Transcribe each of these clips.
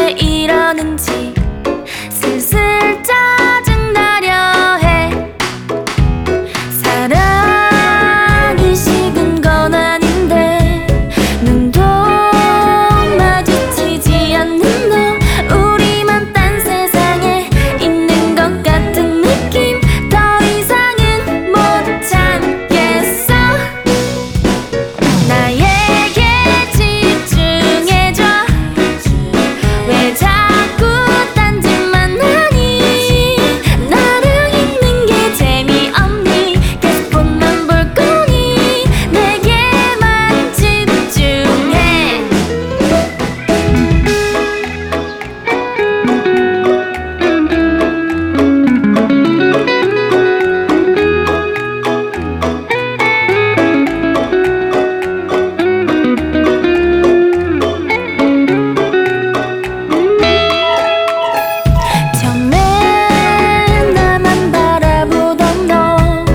왜 이러는지 슬슬 짜증나려 해. 사랑이 식은 건 아닌데 눈도 마주치지 않는 너, 우리만 딴 세상에 있는 것 같은 느낌. 더 이상은 못 참겠어. 나에게 집중해줘. 왜 자꾸 딴 짓만 하니? 나랑 있는 게 재미없니? 계속 폰만 볼 거니? 내게만 집중해. 처음엔 나만 바라보던 너,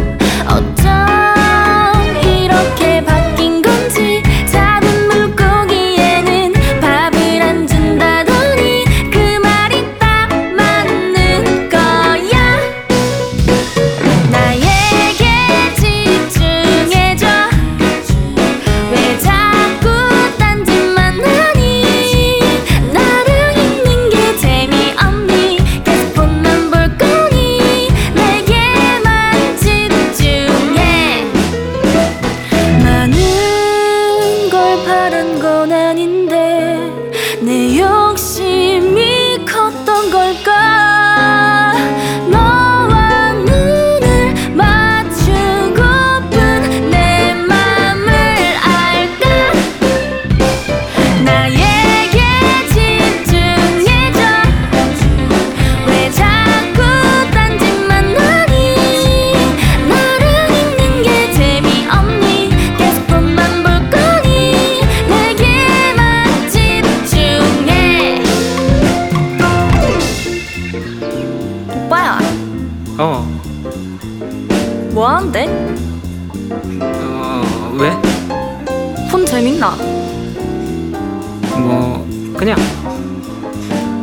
어쩜 이렇게 바뀐 건지. 잡은 물고기에는 밥을 안 준다더니 그 말이 딱 맞는 거야. 나에게 집중해줘. 왜 자꾸 딴 짓만 하니? 나랑 있는 게 재미없니? 계속 폰만 볼 거니? 내게만 집중해. 많은 걸 바란 건 아닌데 내 욕심이 컸던 걸까? 너와 눈을 맞추고픈 내 맘을 알까? 나에게 집중해줘. 왜 자꾸 딴 짓만 하니? 나랑 있는 게 재미없니? 계속 폰만 볼 거니? 내게만 집중해. 오빠야, 뭐 하는데? 왜? 폰 재밌나? 뭐 그냥